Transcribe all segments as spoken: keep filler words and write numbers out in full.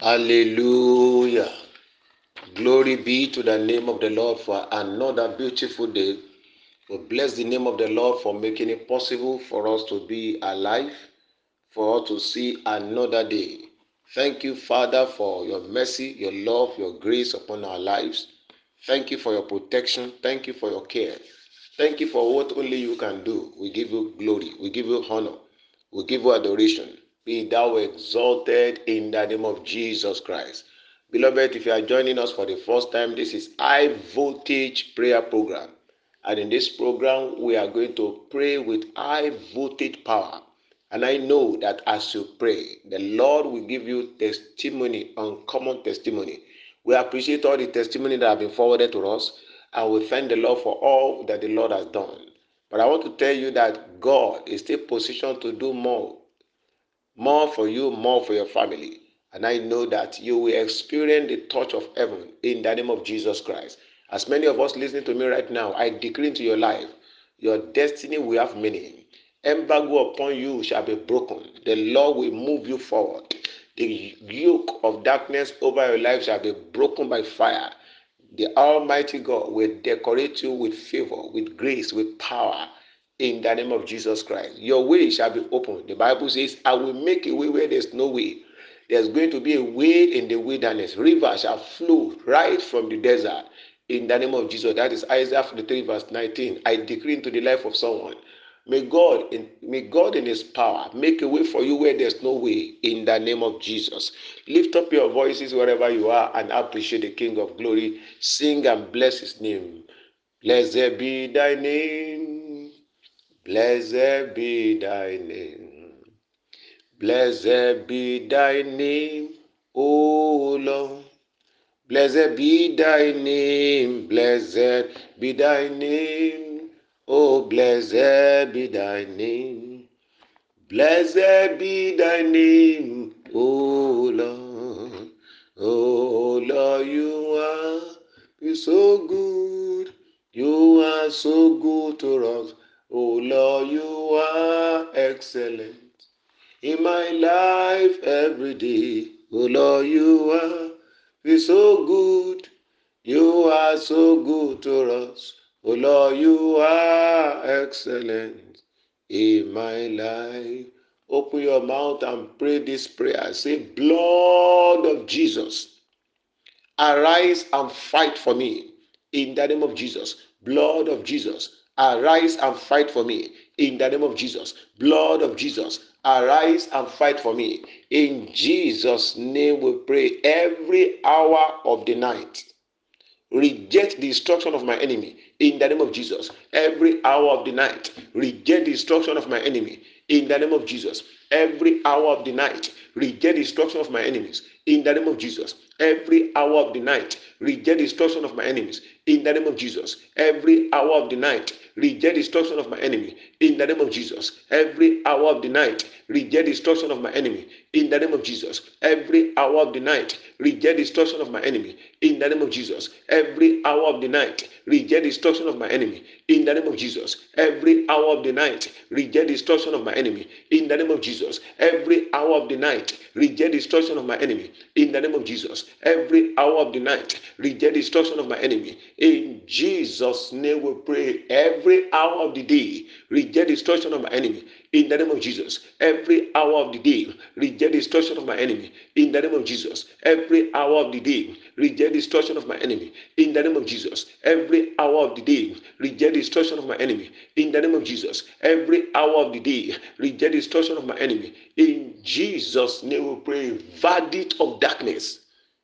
Hallelujah. Glory be to the name of the Lord for another beautiful day. We bless the name of the Lord for making it possible for us to be alive, for us to see another day. Thank you, Father, for your mercy, your love, your grace upon our lives. Thank you for your protection. Thank you for your care. Thank you for what only you can do. We give you glory. We give you honor. We give you adoration. Be thou exalted in the name of Jesus Christ. Beloved, if you are joining us for the first time, this is High Voltage Prayer Program. And in this program, we are going to pray with high voltage power. And I know that as you pray, the Lord will give you testimony, uncommon testimony. We appreciate all the testimony that have been forwarded to us, and we thank the Lord for all that the Lord has done. But I want to tell you that God is still positioned to do more, more for you, more for your family. And I know that you will experience the touch of heaven in the name of Jesus Christ. As many of us listening to me right now, I decree into your life, your destiny will have meaning. Embargo upon you shall be broken. The Lord will move you forward. The yoke of darkness over your life shall be broken by fire. The Almighty God will decorate you with favor, with grace, with power in the name of Jesus Christ. Your way shall be open. The Bible says, I will make a way where there's no way. There's going to be a way in the wilderness. Rivers shall flow right from the desert in the name of Jesus. That is Isaiah forty-three, verse nineteen. I decree into the life of someone. May God, in, may God in His power make a way for you where there's no way in the name of Jesus. Lift up your voices wherever you are and appreciate the King of Glory. Sing and bless His name. Blessed be thy name. Blessed be thy name. Blessed be thy name, O Lord. Blessed be thy name. Blessed be thy name. Oh, blessed be thy name. Blessed be thy name, O Lord. Oh Lord, you are you so good. You are so good to us. Oh Lord, you are excellent in my life every day. Oh Lord, you are you so good. You are so good to us. Oh Lord, you are excellent in my life. Open your mouth and pray this prayer. Say, blood of Jesus, arise and fight for me in the name of Jesus. Blood of Jesus, arise and fight for me in the name of Jesus. Blood of Jesus, arise and fight for me. In Jesus' name we pray every hour of the night. Reject the instruction of my enemy in the name of Jesus. Every hour of the night, reject the instruction of my enemy in the name of Jesus. Every hour of the night, reject the instruction of my enemies in the name of Jesus. Every hour of the night, reject the instruction of my enemies in the name of Jesus. Every hour of the night, reject the instruction of my enemy in the name of Jesus. Every hour of the night, reject the instruction of my enemy in the name of Jesus. Every hour of the night, reject the instruction of my enemy in the name of Jesus. Every hour of the night, reject the instruction of my enemy in the name of Jesus. Every hour of the night, reject the instruction of my enemy in the name of Jesus. Every hour of the night, reject the instruction of my enemy in the name of Jesus. Every hour of the night, reject the instruction of my enemy. In Jesus' name we pray. Every hour of the day, reject the instruction of my enemy in the name of Jesus. Every hour of the day, reject the instruction of my enemy in the name of Jesus. Every hour of the day, reject the instruction of my enemy in the name of Jesus. Every hour of the day, reject the instruction of my enemy in the name of Jesus. Every hour of the day, reject the instruction of my enemy. In Jesus' name we pray. Verdict of darkness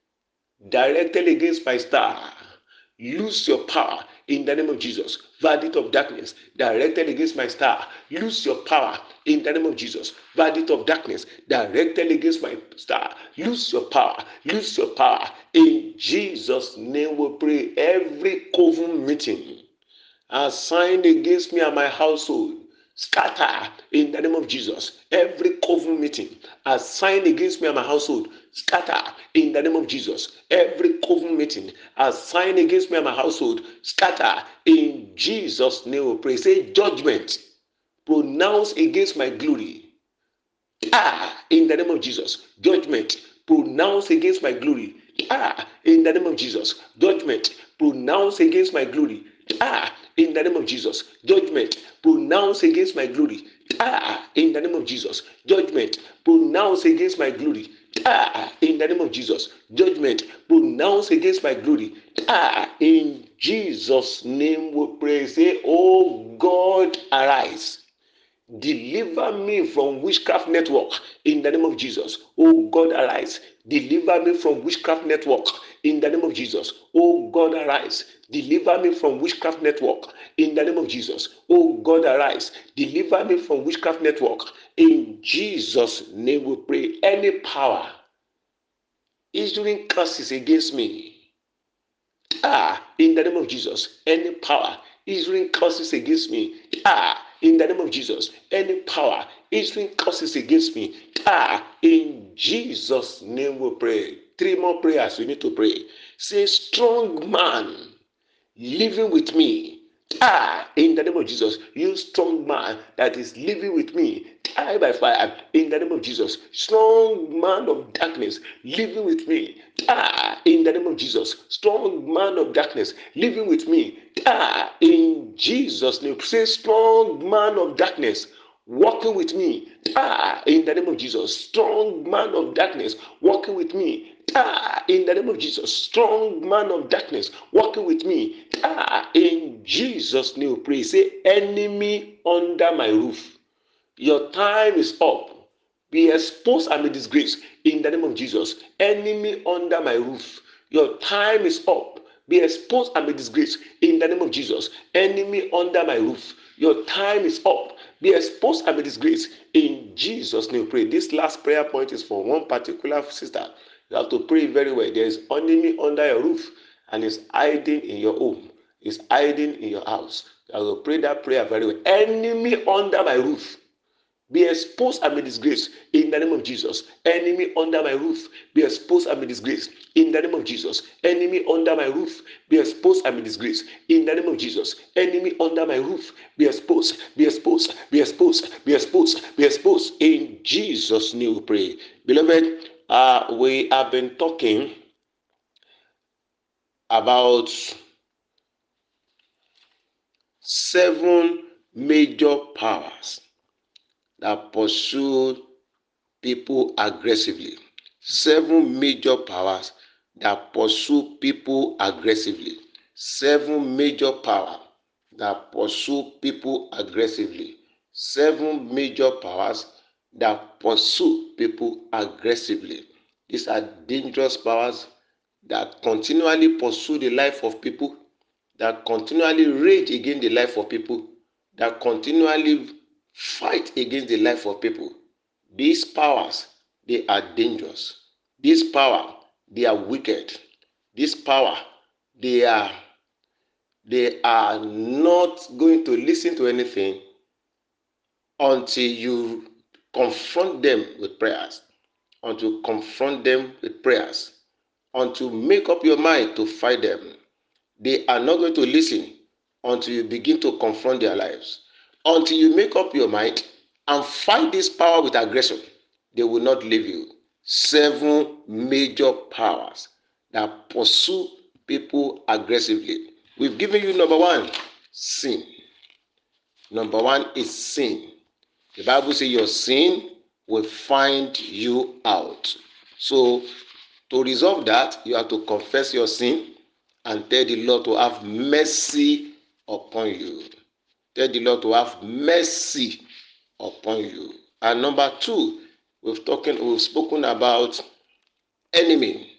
directed against my star, lose your power in the name of Jesus. Verdict of darkness directed against my star, lose your power in the name of Jesus. Verdict of darkness directed against my star, lose your power, lose your power. In Jesus' name we pray. Every coven meeting assigned against me and my household, scatter in the name of Jesus. Every coven meeting assigned against me and my household, scatter in the name of Jesus. Every coven meeting assigned against me and my household, scatter in Jesus' name we pray. Say, judgment pronounced against my glory, ah, in the name of Jesus. Judgment pronounced against my glory. Ah, in the name of Jesus. Judgment pronounced against my glory. Ah, in the name of Jesus. Judgment pronounced against my glory. Ah, in the name of Jesus. Judgment pronounced against my glory. Ah, in the name of Jesus. Judgment pronounced against my glory. Ah, in Jesus' name we pray. Say, oh God, arise. Deliver me from witchcraft network in the name of Jesus. Oh God, arise. Deliver me from witchcraft network in the name of Jesus. Oh God, arise. Deliver me from witchcraft network in the name of Jesus. Oh God, arise. Deliver me from witchcraft network. In Jesus' name we pray. Any power issuing curses against me, ah, in the name of Jesus, any power issuing curses against me, ah, in the name of Jesus, any power issuing curses against me, ah, in Jesus' name we pray. Three more prayers we need to pray. Say, strong man living with me. Ah, in the name of Jesus, you strong man that is living with me, die by fire. In the name of Jesus, strong man of darkness living with me. Ah, in the name of Jesus, strong man of darkness living with me. Ah, in Jesus' name, say strong man of darkness walking with me. Ah, in the name of Jesus, strong man of darkness walking with me. Ah, in the name of Jesus, strong man of darkness walking with me. Ah, in Jesus' name, pray. Say, enemy under my roof, your time is up. Be exposed and be disgraced in the name of Jesus. Enemy under my roof, your time is up. Be exposed and be disgraced in the name of Jesus. Enemy under my roof, your time is up. Be exposed and be disgraced in Jesus' name. Pray. This last prayer point is for one particular sister. You have to pray very well. There is enemy under your roof and is hiding in your home. Is hiding in your house. You have to pray that prayer very well. Enemy under my roof, be exposed and be disgraced in the name of Jesus. Enemy under my roof, be exposed and be disgraced in the name of Jesus. Enemy under my roof, be exposed and be disgraced in the name of Jesus. Enemy under my roof, be exposed, be exposed, be exposed, be exposed, be exposed. In Jesus' name we pray. Beloved, uh, we have been talking about seven major powers that pursue people aggressively. Seven major powers that pursue people aggressively. Seven major powers that pursue people aggressively. Seven major powers that pursue people aggressively. These are dangerous powers that continually pursue the life of people, that continually rage against the life of people, that continually fight against the life of people. These powers, they are dangerous. This power, they are wicked. This power, they are they are not going to listen to anything until you confront them with prayers. Until you confront them with prayers. Until you make up your mind to fight them. They are not going to listen until you begin to confront their lives. Until you make up your mind and fight this power with aggression, they will not leave you. Seven major powers that pursue people aggressively. We've given you number one, sin. Number one is sin. The Bible says your sin will find you out. So to resolve that, you have to confess your sin and tell the Lord to have mercy upon you. Tell the Lord to have mercy upon you. And number two, we've talking, we've spoken about enemy,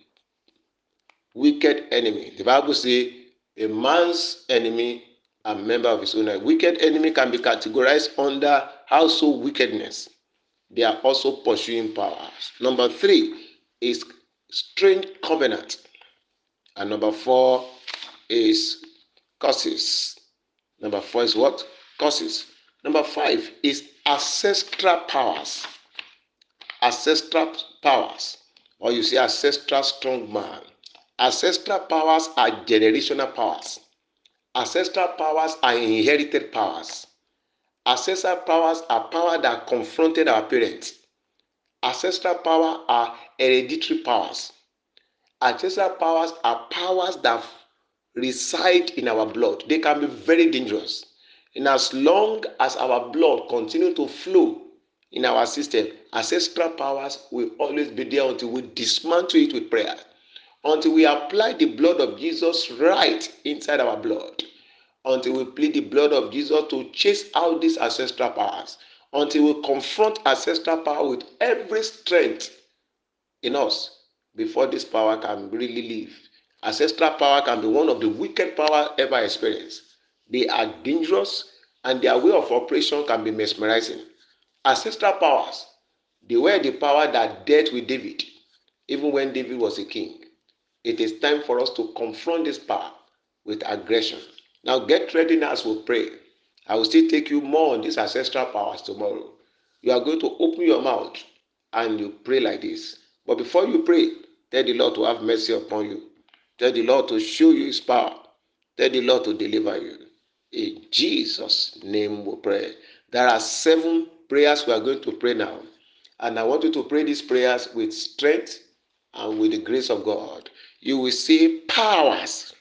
wicked enemy. The Bible says a man's enemy a member of his own life. Wicked enemy can be categorized under household wickedness. They are also pursuing powers. Number three is strange covenant. And number four is curses. Number four is what? Curses. Number five is ancestral powers. Ancestral powers. Or you say ancestral strong man. Ancestral powers are generational powers. Ancestral powers are inherited powers. Ancestral powers are power that confronted our parents. Ancestral power are hereditary powers. Ancestral powers are powers that reside in our blood. They can be very dangerous. And as long as our blood continue to flow in our system, ancestral powers will always be there until we dismantle it with prayer. Until we apply the blood of Jesus right inside our blood. Until we plead the blood of Jesus to chase out these ancestral powers. Until we confront ancestral power with every strength in us before this power can really live. Ancestral power can be one of the wicked power ever experienced. They are dangerous and their way of operation can be mesmerizing. Ancestral powers, they were the power that dealt with David, even when David was a king. It is time for us to confront this power with aggression. Now get ready now as we pray. I will still take you more on these ancestral powers tomorrow. You are going to open your mouth and you pray like this. But before you pray, tell the Lord to have mercy upon you. Tell the Lord to show you his power. Tell the Lord to deliver you. In Jesus' name we pray. There are seven prayers we are going to pray now. And I want you to pray these prayers with strength and with the grace of God. You will see powers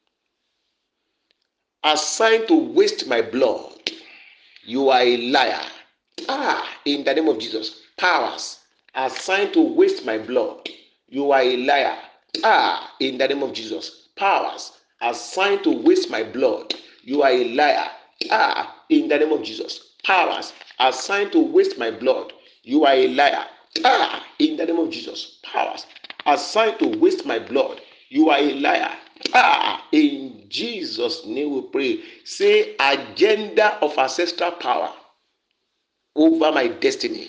assigned to waste my blood. You are a liar. Ah, in the name of Jesus. Powers assigned to waste my blood. You are a liar. Ah, in the name of Jesus. Powers assigned to waste my blood. You are a liar. Ah, in the name of Jesus. Powers assigned to waste my blood. You are a liar. Ah, in the name of Jesus. Powers assigned to waste my blood. You are a liar. Ah, in Jesus' name we pray. Say agenda of ancestral power over my destiny.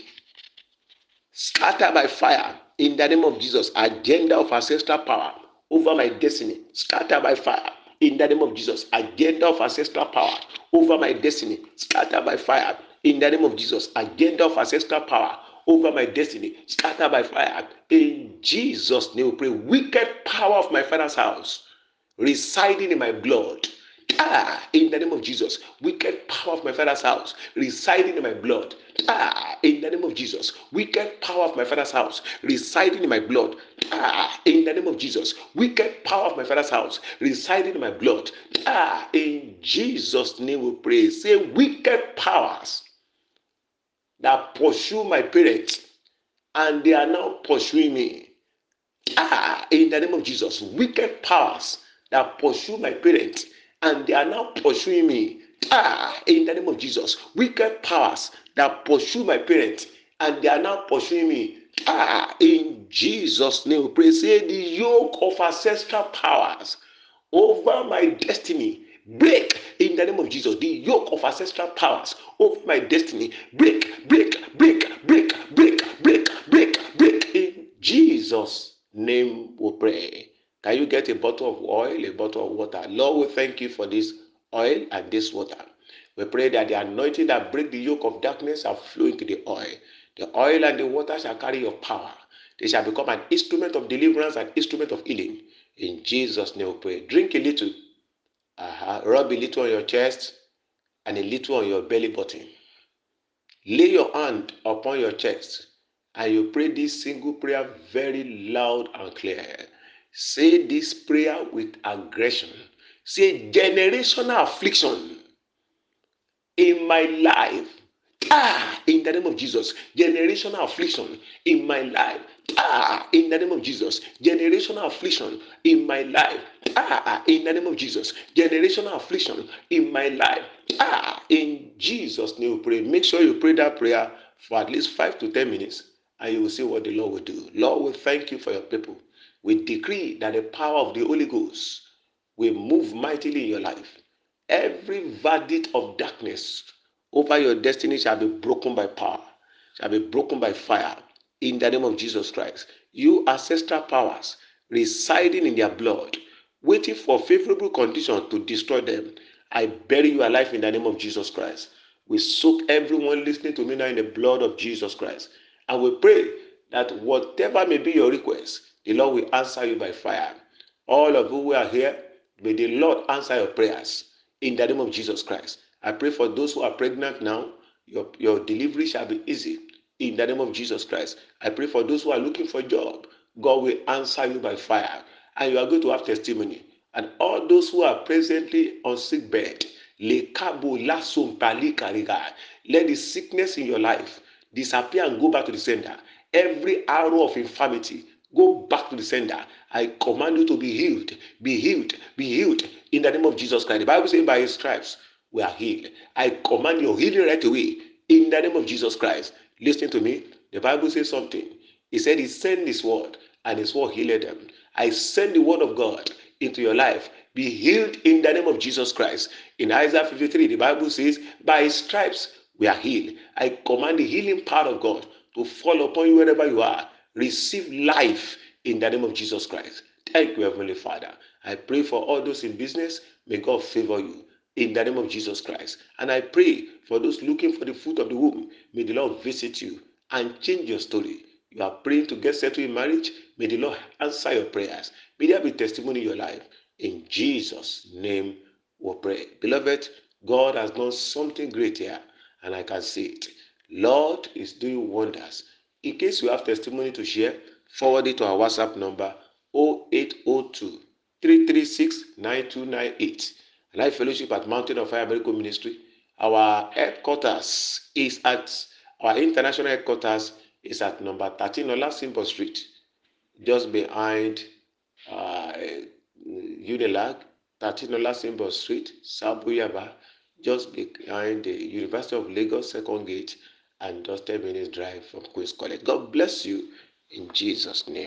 Scatter by fire in the name of Jesus. Agenda of ancestral power over my destiny. Scatter by fire in the name of Jesus. Agenda of ancestral power over my destiny. Scatter by fire in the name of Jesus. Agenda of ancestral power over my destiny. Scatter by fire in Jesus' name we pray. Wicked power of my father's house residing in my blood. Ah, in the name of Jesus. Wicked power of my father's house residing in my blood. Ah, in the name of Jesus. Wicked power of my father's house residing in my blood. Ah, in the name of Jesus. Wicked power of my father's house residing in my blood. Ah, in Jesus' name we pray. Say wicked powers that pursue my parents and they are now pursuing me. Ah, in the name of Jesus. Wicked powers that pursue my parents and they are now pursuing me. Ah, in the name of Jesus. Wicked powers that pursue my parents and they are now pursuing me. Ah, in Jesus' name we pray. Say the yoke of ancestral powers over my destiny break in the name of Jesus. The yoke of ancestral powers over my destiny break, break, break, break, break, break, break, break. In Jesus' name we pray. Can you get a bottle of oil, a bottle of water? Lord, we thank you for this oil and this water. We pray that the anointing that break the yoke of darkness shall flow into the oil. The oil and the water shall carry your power. They shall become an instrument of deliverance and instrument of healing. In Jesus' name we pray. Drink a little. Uh-huh. Rub a little on your chest and a little on your belly button. Lay your hand upon your chest and you pray this single prayer very loud and clear. Say this prayer with aggression. Say generational affliction in my life. Ah, in the name of Jesus. Generational affliction in my life. Ah, in the name of Jesus. Generational affliction in my life. Ah, in the name of Jesus. Generational affliction in my life. Ah, in Jesus' name we pray. Make sure you pray that prayer for at least five to ten minutes and you will see what the Lord will do. Lord, we thank you for your people. We decree that the power of the Holy Ghost will move mightily in your life. Every verdict of darkness over your destiny shall be broken by power, shall be broken by fire in the name of Jesus Christ. You ancestral powers residing in their blood, waiting for favorable conditions to destroy them. I bury you alive in the name of Jesus Christ. We soak everyone listening to me now in the blood of Jesus Christ. And we pray that whatever may be your request, the Lord will answer you by fire. All of you who are here, may the Lord answer your prayers in the name of Jesus Christ. I pray for those who are pregnant now, your, your delivery shall be easy. in the name of Jesus Christ. I pray for those who are looking for a job. God will answer you by fire, and you are going to have testimony. And all those who are presently on sick bed, let the sickness in your life disappear and go back to the sender. Every arrow of infirmity, go back to the sender. I command you to be healed, be healed, be healed in the name of Jesus Christ. The Bible says, by his stripes we are healed. I command your healing right away in the name of Jesus Christ. Listen to me. The Bible says something. He said he sent his word, and his word healed them. I send the word of God into your life. Be healed in the name of Jesus Christ. In Isaiah fifty-three, the Bible says, by his stripes we are healed. I command the healing power of God to fall upon you wherever you are. Receive life in the name of Jesus Christ. Thank you, Heavenly Father. I pray for all those in business. May God favor you in the name of Jesus Christ. And I pray for those looking for the fruit of the womb. May the Lord visit you and change your story. You are praying to get settled in marriage. May the Lord answer your prayers. May there be testimony in your life. In Jesus' name we pray. Beloved, God has done something great here, and I can see it. Lord is doing wonders. In case you have testimony to share, forward it to our WhatsApp number zero eight zero two, three three six, nine two nine eight. Life Fellowship at Mountain of Fire Miracle Ministry. Our headquarters is at, our international headquarters is at number thirteen Olasimbo Street, just behind uh, Unilag, thirteen Olasimbo Street, Sabuyaba, just behind the University of Lagos Second Gate, and just ten minutes drive from Queen's College. God bless you in Jesus' name.